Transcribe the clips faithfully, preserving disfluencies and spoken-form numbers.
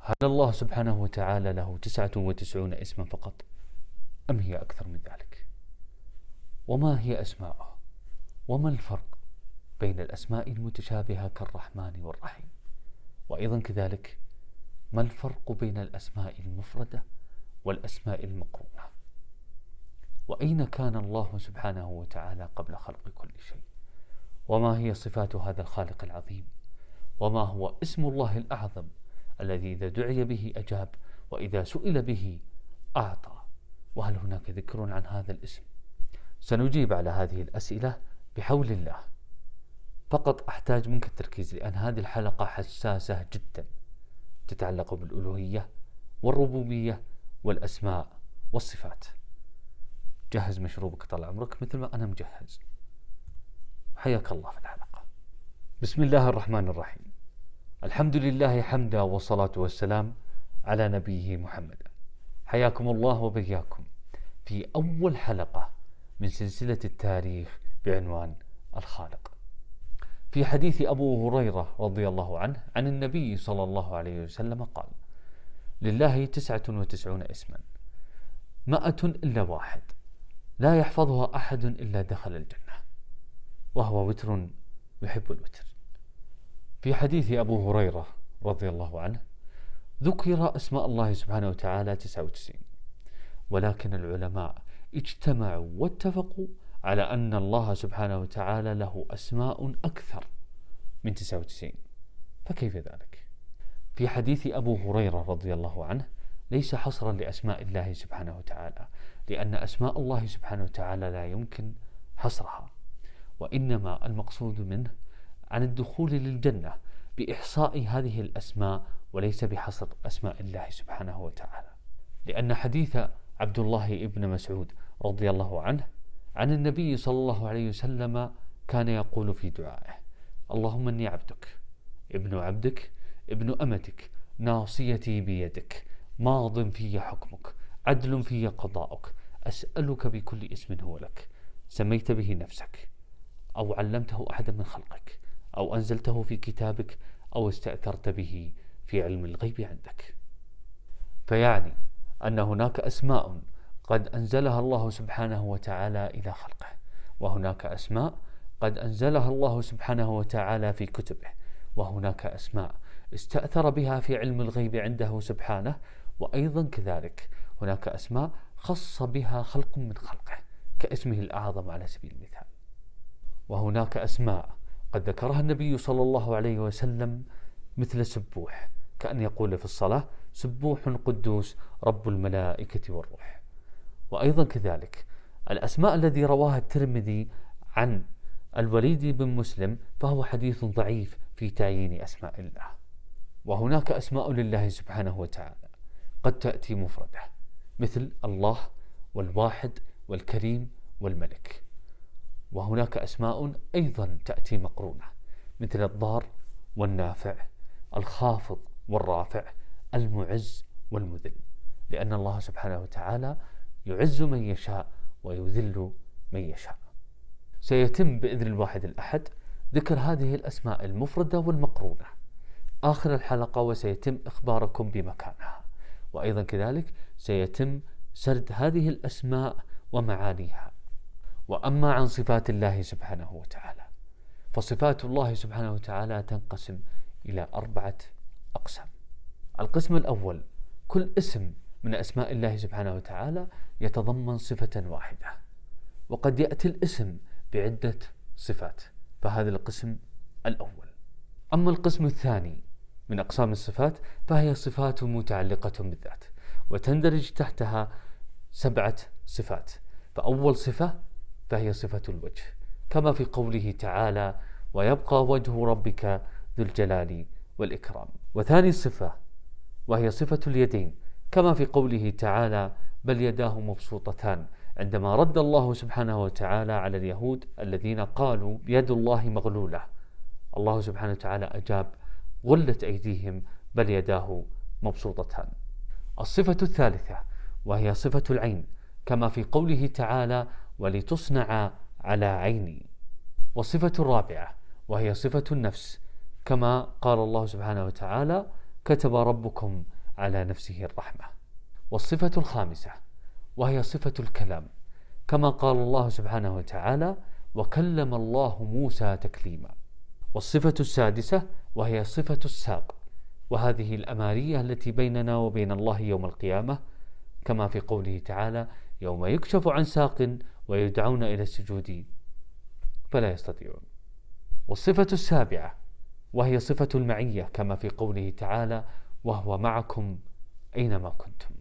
هل الله سبحانه وتعالى له تسعة وتسعون اسما فقط، أم هي أكثر من ذلك؟ وما هي أسماؤه؟ وما الفرق بين الأسماء المتشابهة كالرحمن والرحيم؟ وأيضا كذلك ما الفرق بين الأسماء المفردة والأسماء المقرونة؟ وأين كان الله سبحانه وتعالى قبل خلق كل شيء؟ وما هي صفات هذا الخالق العظيم؟ وما هو اسم الله الأعظم الذي إذا دعي به أجاب، وإذا سئل به أعطى؟ وهل هناك ذكر عن هذا الاسم؟ سنجيب على هذه الأسئلة بحول الله. فقط أحتاج منك التركيز، لأن هذه الحلقة حساسة جدا، تتعلق بالألوهية والربوبية والأسماء والصفات. جهز مشروبك طال عمرك مثل ما أنا مجهز. حياك الله في الحلقة. بسم الله الرحمن الرحيم. الحمد لله حمدا والصلاة والسلام على نبيه محمد. حياكم الله وبياكم في أول حلقة من سلسلة التاريخ بعنوان الخالق. في حديث أبو هريرة رضي الله عنه عن النبي صلى الله عليه وسلم قال: لله تسعة وتسعون اسما، مائة إلا واحد لا يحفظها أحد إلا دخل الجنة، وهو وتر يحب الوتر. في حديث أبو هريرة رضي الله عنه ذكر أسماء الله سبحانه وتعالى تسعة وتسعين، ولكن العلماء اجتمعوا واتفقوا على أن الله سبحانه وتعالى له أسماء أكثر من تسعة وتسعين. فكيف ذلك؟ في حديث أبو هريرة رضي الله عنه ليس حصرا لأسماء الله سبحانه وتعالى، لأن أسماء الله سبحانه وتعالى لا يمكن حصرها، وإنما المقصود منه عن الدخول للجنة بإحصاء هذه الأسماء، وليس بحصر أسماء الله سبحانه وتعالى. لأن حديث عبد الله ابن مسعود رضي الله عنه عن النبي صلى الله عليه وسلم كان يقول في دعائه: اللهم إني عبدك ابن عبدك ابن أمتك ناصيتي بيدك ماض في حكمك عدل في قضاؤك أسألك بكل اسم هو لك سميت به نفسك أو علمته أحدا من خلقك أو أنزلته في كتابك أو استأثرت به في علم الغيب عندك. فيعني أن هناك أسماء قد أنزلها الله سبحانه وتعالى إلى خلقه، وهناك أسماء قد أنزلها الله سبحانه وتعالى في كتبه، وهناك أسماء استأثر بها في علم الغيب عنده سبحانه، وأيضا كذلك هناك أسماء خص بها خلق من خلقه كاسمه الأعظم على سبيل المثال. وهناك أسماء قد ذكرها النبي صلى الله عليه وسلم مثل سبوح، كأن يقول في الصلاة: سبوح قدوس رب الملائكة والروح. وأيضا كذلك الأسماء الذي رواها الترمذي عن الوليد بن مسلم فهو حديث ضعيف في تعيين أسماء الله. وهناك أسماء لله سبحانه وتعالى قد تأتي مفردة مثل الله والواحد والكريم والملك، وهناك أسماء أيضا تأتي مقرونة مثل الضار والنافع، الخافض والرافع، المعز والمذل، لأن الله سبحانه وتعالى يعز من يشاء ويذل من يشاء. سيتم بإذن الواحد الأحد ذكر هذه الأسماء المفردة والمقرونة آخر الحلقة، وسيتم إخباركم بمكانها، وأيضا كذلك سيتم سرد هذه الأسماء ومعانيها. وأما عن صفات الله سبحانه وتعالى، فصفات الله سبحانه وتعالى تنقسم إلى أربعة أقسام. القسم الأول: كل اسم من أسماء الله سبحانه وتعالى يتضمن صفة واحدة، وقد يأتي الاسم بعدة صفات، فهذا القسم الأول. أما القسم الثاني من أقسام الصفات فهي صفات متعلقة بالذات، وتندرج تحتها سبعة صفات. فأول صفة فهي صفة الوجه، كما في قوله تعالى: ويبقى وجه ربك ذو الجلال والإكرام. وثاني صفة وهي صفة اليدين، كما في قوله تعالى: بل يداه مبسوطتان، عندما رد الله سبحانه وتعالى على اليهود الذين قالوا يد الله مغلولة، الله سبحانه وتعالى أجاب: غلت أيديهم بل يداه مبسوطتان. الصفة الثالثة وهي صفة العين، كما في قوله تعالى: ولتصنع على عيني. والصفة الرابعة وهي صفة النفس، كما قال الله سبحانه وتعالى: كتب ربكم على نفسه الرحمة. والصفة الخامسة وهي صفة الكلام، كما قال الله سبحانه وتعالى: وكلم الله موسى تكليما. والصفة السادسة وهي صفة الساق، وهذه الأمارية التي بيننا وبين الله يوم القيامة، كما في قوله تعالى: يوم يكشف عن ساق ويدعون إلى السجود فلا يستطيعون. والصفة السابعة وهي صفة المعية، كما في قوله تعالى: وهو معكم أينما كنتم.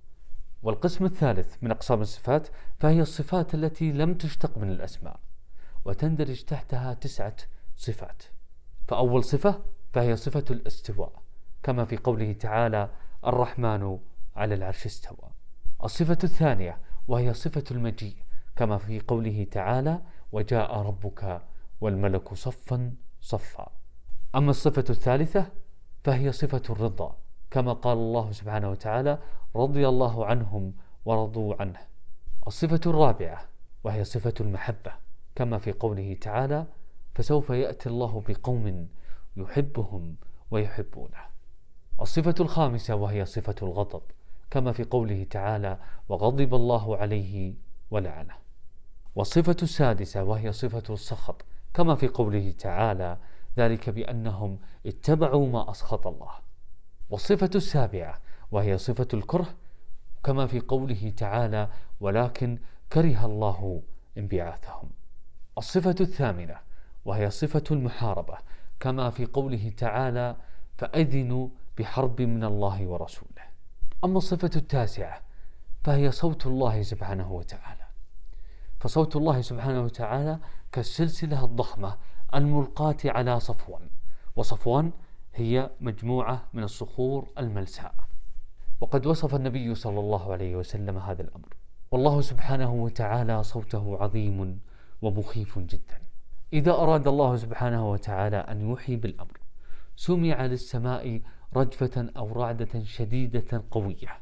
والقسم الثالث من أقسام الصفات فهي الصفات التي لم تشتق من الأسماء، وتندرج تحتها تسعة صفات. فأول صفة فهي صفة الاستواء، كما في قوله تعالى: الرحمن على العرش استوى. الصفة الثانية وهي صفة المجيء، كما في قوله تعالى: وجاء ربك والملك صفا صفا. أما الصفة الثالثة فهي صفة الرضا، كما قال الله سبحانه وتعالى: رضي الله عنهم ورضوا عنه. الصفة الرابعة وهي صفة المحبة، كما في قوله تعالى: فسوف يأتي الله بقوم يحبهم ويحبونه. الصفة الخامسة وهي صفة الغضب، كما في قوله تعالى: وغضب الله عليه ولعنه. والصفة السادسة وهي صفة السخط، كما في قوله تعالى: ذلك بأنهم اتبعوا ما أسخط الله. والصفة السابعة وهي صفة الكره، كما في قوله تعالى: ولكن كره الله انبعاثهم. الصفة الثامنة وهي صفة المحاربة، كما في قوله تعالى: فأذنوا بحرب من الله ورسوله. أما الصفة التاسعة فهي صوت الله سبحانه وتعالى، فصوت الله سبحانه وتعالى كالسلسلة الضخمة الملقاة على صفوان، وصفوان هي مجموعة من الصخور الملساء. وقد وصف النبي صلى الله عليه وسلم هذا الأمر. والله سبحانه وتعالى صوته عظيم ومخيف جدا. إذا أراد الله سبحانه وتعالى أن يوحي بالأمر سمع للسماء رجفة أو رعدة شديدة قوية،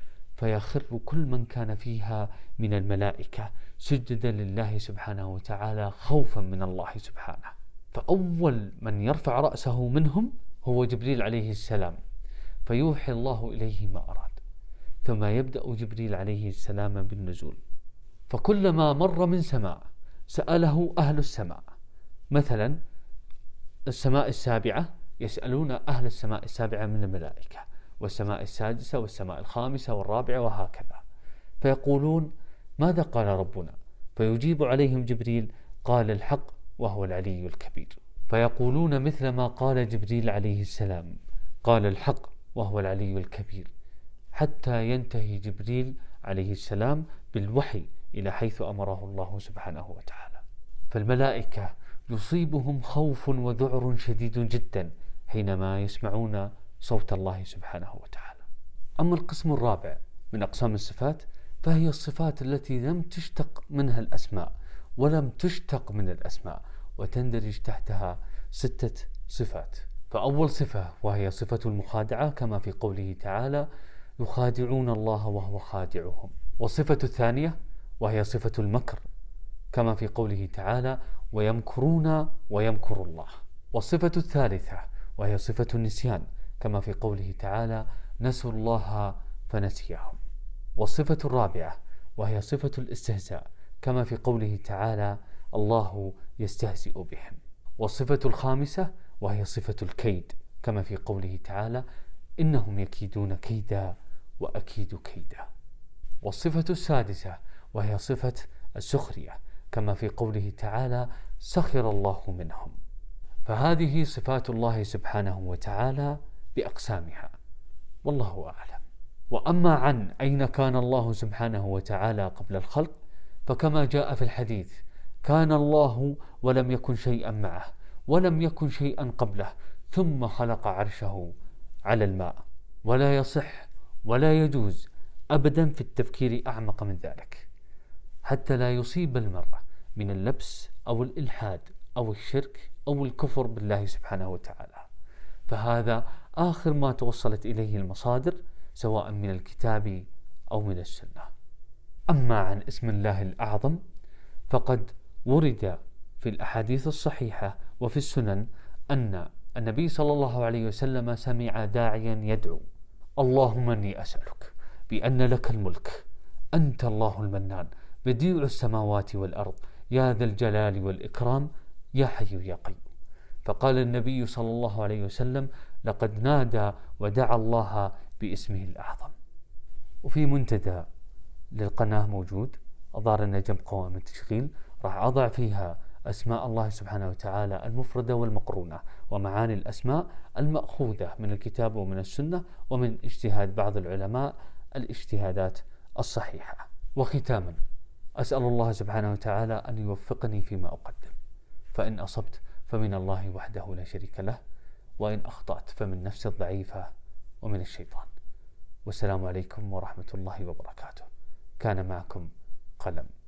فيخر كل من كان فيها من الملائكة سجدا لله سبحانه وتعالى خوفا من الله سبحانه. فأول من يرفع رأسه منهم هو جبريل عليه السلام، فيوحي الله إليه ما أراد، ثم يبدأ جبريل عليه السلام بالنزول. فكلما مر من سماء سأله أهل السماء، مثلا السماء السابعة يسألون أهل السماء السابعة من الملائكة، والسماء السادسة والسماء الخامسة والرابعة وهكذا، فيقولون: ماذا قال ربنا؟ فيجيب عليهم جبريل: قال الحق وهو العلي الكبير. فيقولون مثل ما قال جبريل عليه السلام: قال الحق وهو العلي الكبير، حتى ينتهي جبريل عليه السلام بالوحي إلى حيث أمره الله سبحانه وتعالى. فالملائكة يصيبهم خوف وذعر شديد جدا حينما يسمعون صوت الله سبحانه وتعالى. أما القسم الرابع من أقسام الصفات فهي الصفات التي لم تشتق منها الأسماء ولم تشتق من الأسماء، وتندرج تحتها ستة صفات. فأول صفة وهي صفة المخادعة، كما في قوله تعالى: يخادعون الله وهو خادعهم. والصفة الثانية وهي صفة المكر، كما في قوله تعالى: ويمكرون ويمكر الله. والصفة الثالثة وهي صفة النسيان، كما في قوله تعالى: نسوا الله فنسيهم. والصفة الرابعة وهي صفة الاستهزاء، كما في قوله تعالى: الله يستهزئ بهم. والصفة الخامسة وهي صفة الكيد، كما في قوله تعالى: إنهم يكيدون كيدا وأكيد كيدا. والصفة السادسة وهي صفة السخرية، كما في قوله تعالى: سخر الله منهم. فهذه صفات الله سبحانه وتعالى بأقسامها، والله أعلم. وأما عن أين كان الله سبحانه وتعالى قبل الخلق، فكما جاء في الحديث: كان الله ولم يكن شيئا معه ولم يكن شيئا قبله ثم خلق عرشه على الماء. ولا يصح ولا يجوز أبدا في التفكير أعمق من ذلك، حتى لا يصيب المرء من اللبس أو الإلحاد أو الشرك أو الكفر بالله سبحانه وتعالى. فهذا آخر ما توصلت إليه المصادر، سواء من الكتاب أو من السنة. أما عن اسم الله الأعظم فقد ورد في الأحاديث الصحيحة وفي السنن أن النبي صلى الله عليه وسلم سمع داعيا يدعو: اللهم إني أسألك بأن لك الملك، أنت الله المنان، بديع السماوات والأرض، يا ذا الجلال والإكرام، يا حي يا قيوم. فقال النبي صلى الله عليه وسلم: لقد نادى ودعا الله باسمه الأعظم. وفي منتدى للقناة موجود، أظهر جنب قوائم التشغيل، راح أضع فيها أسماء الله سبحانه وتعالى المفردة والمقرونة، ومعاني الأسماء المأخوذة من الكتاب ومن السنة ومن اجتهاد بعض العلماء الاجتهادات الصحيحة. وختاما، أسأل الله سبحانه وتعالى أن يوفقني فيما أقدم، فإن أصبت فمن الله وحده لا شريك له، وإن أخطأت فمن نفسي الضعيفة ومن الشيطان. والسلام عليكم ورحمة الله وبركاته. كان معكم قلم.